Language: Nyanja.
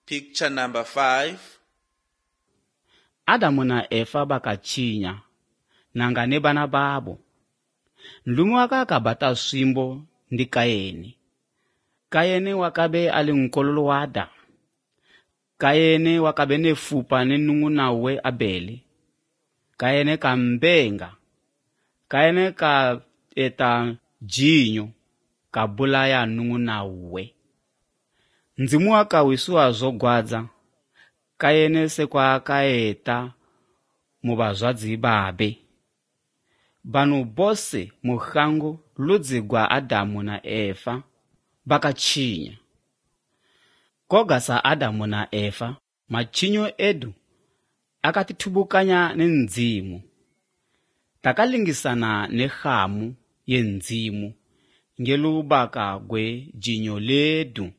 Picture number 5. Adamu na Efa bakachinya nanga ne bana babo. Nlumu akakabata swimbo ndi Kayeni. Kayeni wakabe ali nkololo wa Adamu. Kayeni wakabe ne fupa ne nung'una we Abeli. Kayeni kambenga. Kayeni ka eta jinyo kabulaya nung'una we. Nzimu akawisu azogwadza. Kayeni sekwa kaeta mubazwadzi babe. Banu bose muhangu ludzi gwa Adamu na Efa bakachinya. Kogasa Adamu na Efa machinyo edu akatithubukanya ne ndzimu. Takalingisana ne hamu ye ndzimu ngelu baka gwe jinyo ledu.